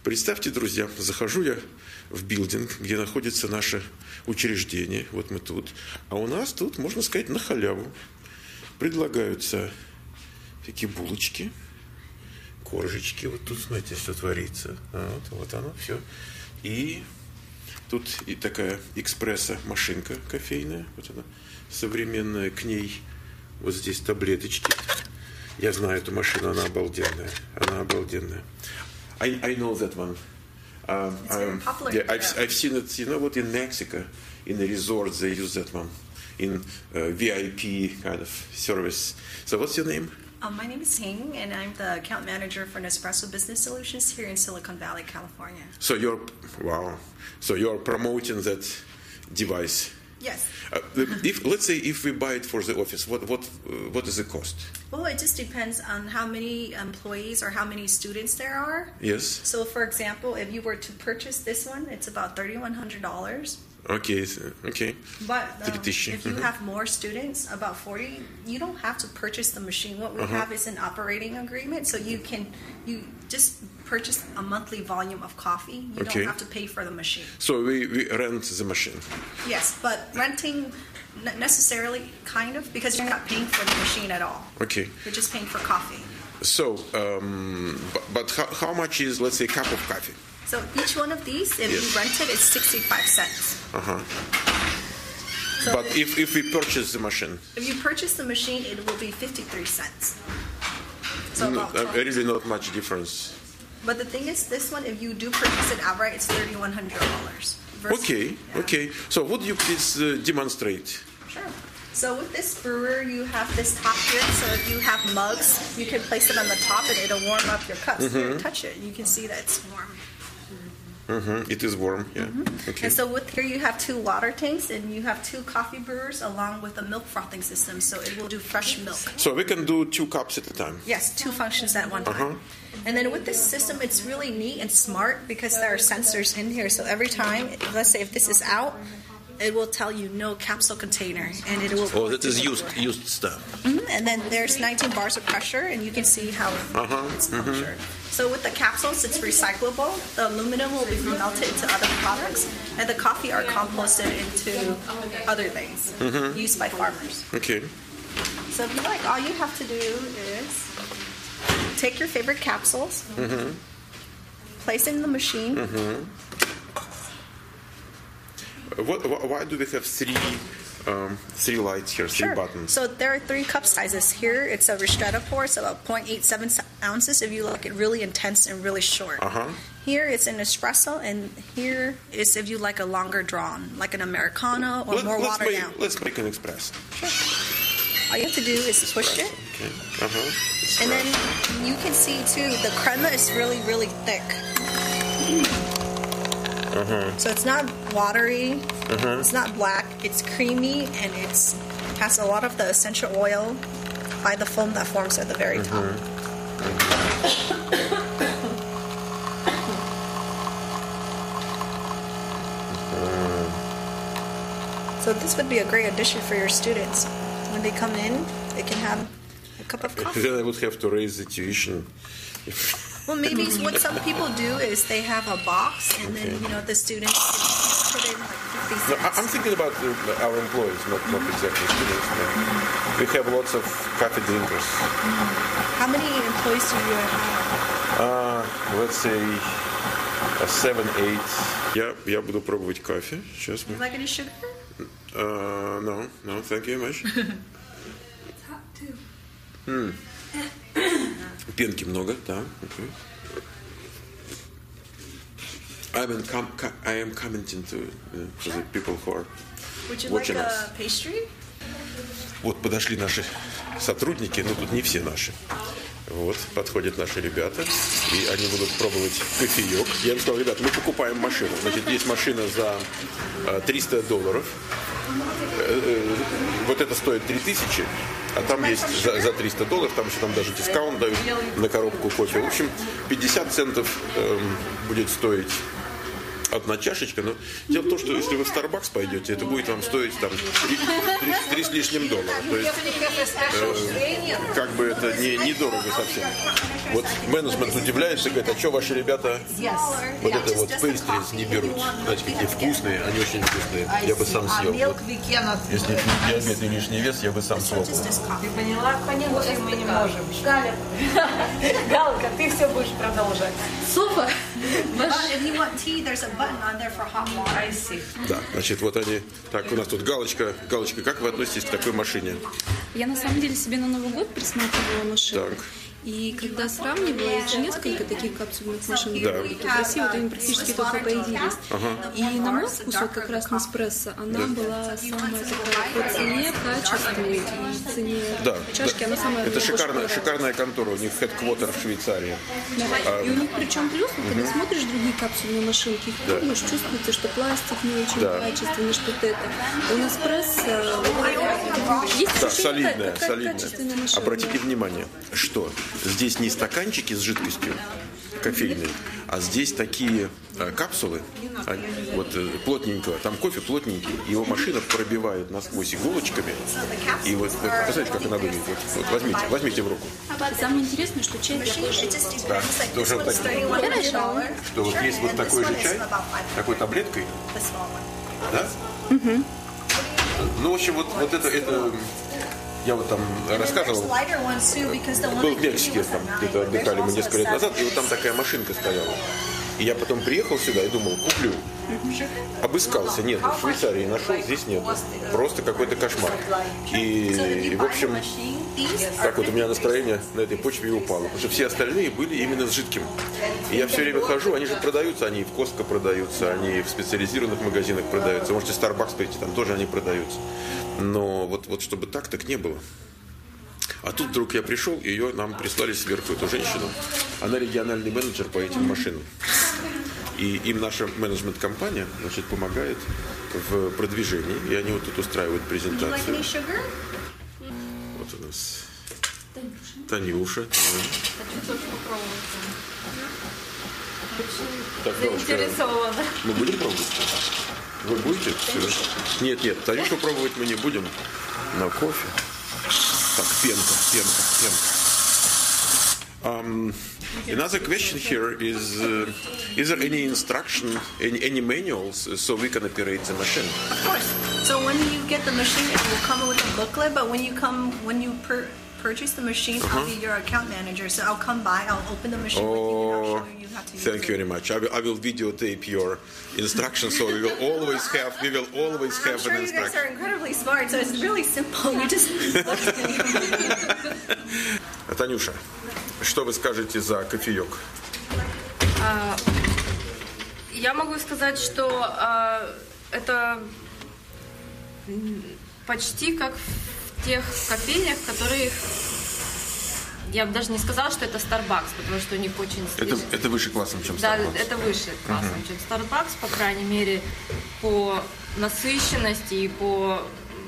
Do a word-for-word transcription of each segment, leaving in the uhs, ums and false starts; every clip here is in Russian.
Представьте, друзья, захожу я в билдинг, где находится наше учреждение, вот мы тут, а у нас тут, можно сказать, на халяву предлагаются такие булочки, коржечки, вот тут, смотрите, что творится, вот, вот оно все, и тут и такая экспресса-машинка кофейная, вот она современная, к ней вот здесь таблеточки. Я знаю эту машину, она обалденная, она обалденная. I, I know that one. Um, it's very um, popular. Yeah, I've, I've seen it, you know what, in Mexico, in the resorts, they use that one, in uh, V I P kind of service. So what's your name? Um, my name is Hing, and I'm the account manager for Nespresso Business Solutions here in Silicon Valley, California. So you're, wow, so you're promoting that device. Yes. Uh, if, let's say if we buy it for the office, what what uh, what is the cost? Well, it just depends on how many employees or how many students there are. Yes. So, for example, if you were to purchase this one, it's about thirty-one hundred dollars. Okay, okay. But um, if you mm-hmm. have more students, about forty, you don't have to purchase the machine. What we uh-huh. have is an operating agreement, so you can you just purchase a monthly volume of coffee. You okay. don't have to pay for the machine. So we, we rent the machine. Yes, but renting n- necessarily kind of because you're not paying for the machine at all. Okay. You're just paying for coffee. So, um, but, but how, how much is, let's say, a cup of coffee? So each one of these, if yes. you rent it, it's sixty-five cents. Uh-huh. So but if, if we purchase the machine? If you purchase the machine, it will be fifty-three cents. So no, about really not much difference. But the thing is, this one, if you do purchase it outright, it's thirty-one hundred dollars. Okay, yeah. okay. So would you please uh, demonstrate? Sure. So with this brewer, you have this top here. So if you have mugs, you can place it on the top and it'll warm up your cups. Mm-hmm. Here, touch it. You can see that it's warm. Mm-hmm. It is warm, yeah. Mm-hmm. Okay. And so with here you have two water tanks and you have two coffee brewers along with a milk frothing system, so it will do fresh milk. So we can do two cups at a time? Yes, two functions at one time. Uh-huh. And then with this system, it's really neat and smart because there are sensors in here. So every time, let's say if this is out, it will tell you no capsule container, and it will. Oh, that is used used stuff. Mm-hmm. And then there's nineteen bars of pressure, and you can see how uh-huh. it's punctured. Mm-hmm. So with the capsules, it's recyclable. The aluminum will be melted into other products, and the coffee are composted into other things mm-hmm. used by farmers. Okay. So if you like, all you have to do is take your favorite capsules, mm-hmm. place it in the machine. Mm-hmm. What, why do we have three um, three lights here, three sure. buttons? So there are three cup sizes. Here it's a Ristretto pour, it's about zero point eight seven ounces if you like it really intense and really short. Uh-huh. Here it's an espresso, and here is if you like a longer drawn, like an Americano or Let, more watered make, down. Let's make an espresso. Sure. All you have to do is push it. Okay. Uh-huh. And then you can see too, the crema is really, really thick. Uh-huh. So it's not watery, uh-huh. it's not black, it's creamy, and it's has a lot of the essential oil by the foam that forms at the very uh-huh. top. Uh-huh. So this would be a great addition for your students. When they come in, they can have a cup of coffee. Then I would have to raise the tuition. Well, maybe what some people do is they have a box, and okay. then you know the students put in like fifty cents. No, I'm thinking about the, our employees, not not exactly students. We have lots of coffee drinkers. How many employees do you have? Uh, let's say uh, seven, eight. Я я буду пробовать кофе. Сейчас мы. You like any sugar? Uh, no, no, thank you very much. It's hot too. Hmm. Пенки много, да. Okay. I am com- com- I am commenting to uh, for the people who are Would you watching like us. a pastry? Вот подошли наши сотрудники, но тут не все наши. Вот, подходят наши ребята, и они будут пробовать кофеек. Я им сказал, ребят, мы покупаем машину. Значит, есть машина за uh, триста долларов. Вот это стоит три тысячи, а там есть за, за триста долларов, там еще там даже дискаунт дают на коробку кофе. В общем, пятьдесят центов эм, будет стоить одна чашечка. Но дело в том, что если вы в Starbucks пойдете, это будет вам стоить там три с лишним доллара. То есть э, как бы это не недорого совсем. Вот менеджмент удивляется, говорит, а что ваши ребята вот это вот пейстрис не берут? Знаете, какие вкусные, они очень вкусные. Я бы сам съел. Вот. Если диабет и лишний вес, я бы сам съел. Ты поняла? Поняла, мы не можем. Галя, Галка, ты все будешь продолжать. Супер. But if you want tea, there's a button on there for hot water. I see. Да, значит, вот они. Так, у нас тут галочка. Галочка, как вы относитесь к такой машине? Я на самом деле себе на Новый год присматривала машину. Так. И когда сравнивала, есть же несколько таких капсульных машин в Да. Америке. В России вот они практически только появились. Ага. И на мой вкус, вот как раз Неспрессо, она была самая такая по цене, качеству и цене Да, чашки, да. она самая Это мне больше шикарная, понравилась. шикарная контора, у них хедквотер в Швейцарии. Да. И у них причем плюс, вот, когда смотришь другие капсульные машинки, их Да. помнишь, чувствуется, что пластик не очень Да. качественный, что-то это. У Неспрессо есть Да, ощущение, солидная, как, как солидная. качественная машина. Обратите внимание, что здесь не стаканчики с жидкостью кофейной, а здесь такие э, капсулы, они, вот э, плотненького, там кофе плотненький, его машина пробивает насквозь иголочками, и вот, вот посмотрите, как она выглядит. Вот, вот возьмите, возьмите в руку. Самое интересное, что чай такой же. Да, тоже вот так. Что вот есть вот такой же чай, такой таблеткой, да? Ну, в общем, вот, вот это, это, я вот там рассказывал, был в Мексике, там где-то отдыхали мы несколько лет назад, и вот там такая машинка стояла. И я потом приехал сюда и думал, куплю. Обыскался, нет, в Швейцарии нашел, здесь нет. Просто какой-то кошмар. И, и, в общем, так вот у меня настроение на этой почве и упало. Потому что все остальные были именно с жидким. И я все время хожу, они же продаются, они и в Costco продаются, они и в специализированных магазинах продаются. Можете в Starbucks прийти, там тоже они продаются. Но вот, вот чтобы так, так не было. А тут вдруг я пришел, и ее нам прислали сверху, эту женщину. Она региональный менеджер по этим машинам. И им наша менеджмент-компания, значит, помогает в продвижении. И они вот тут устраивают презентацию. Вот у нас Танюша. Так, Галочка, мы будем пробовать? Вы будете? Все. Нет, нет, Танюшу пробовать мы не будем. Но кофе. Так, пенка, пенка, пенка. Um, another question here is: uh, is there any instruction, any, any manuals, so we can operate the machine? Of course. So when you get the machine, it will come with a booklet. But when you come, when you per, purchase the machine, uh-huh. I'll be your account manager. So I'll come by, I'll open the machine Oh, with you, and I'll show you how to use thank it. you very much. I will, I will videotape your instructions, so we will always have, we will always I'm have sure an you guys instruction. are incredibly smart, so it's really simple. You just look at it. Танюша, что вы скажете за кофеек? А, я могу сказать, что а, это м, почти как в тех кофейнях, которые... Я бы даже не сказала, что это Starbucks, потому что у них очень... Это, это выше классом, чем Да, Starbucks. это выше классом, uh-huh. чем Starbucks, по крайней мере, по насыщенности и по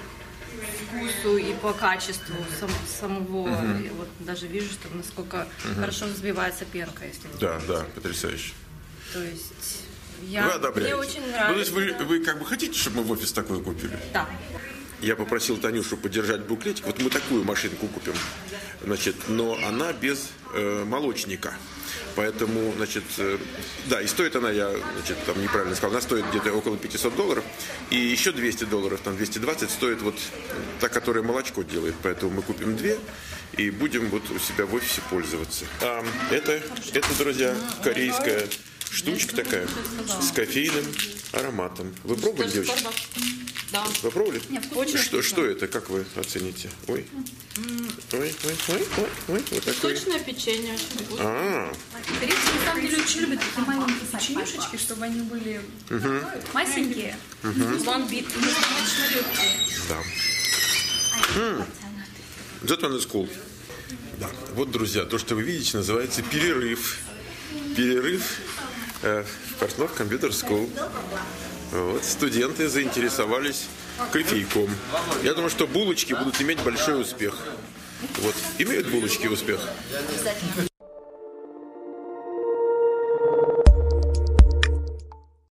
вкусу и по качеству сам, самого. Uh-huh. Вот даже вижу, что насколько uh-huh. хорошо взбивается пенка, если. Да, да, потрясающе. То есть я, Вы одобряете? мне очень Ну, нравится. то есть вы, вы как бы хотите, чтобы мы в офис такое купили? Да. Я попросил Танюшу подержать буклетик. Вот мы такую машинку купим, значит, но она без э, молочника. Поэтому, значит, э, да, и стоит она, я, значит, там неправильно сказал, она стоит где-то около пятьсот долларов. И еще двести долларов, там двести двадцать стоит вот та, которая молочко делает. Поэтому мы купим две и будем вот у себя в офисе пользоваться. А, это, это, друзья, корейская штучка такая с кофейным ароматом. Вы пробовали, девочки? Да. Вы пробовали? Очень Что, что это? Как вы оцените? Ой. Ой, ой, ой, ой, ой. Вот такой. Точное печенье. Очень вкусно. А, Корейцы на самом деле очень любят такие маленькие печенюшечки, чтобы они были масенькие. One bit. Достаточно легкие. да. М. That one is cool. Да. Вот, друзья, то, что вы видите, называется перерыв. Перерыв э, в Partnov Computer School. Вот, студенты заинтересовались кофейком. Я думаю, что булочки будут иметь большой успех. Вот, имеют булочки успех?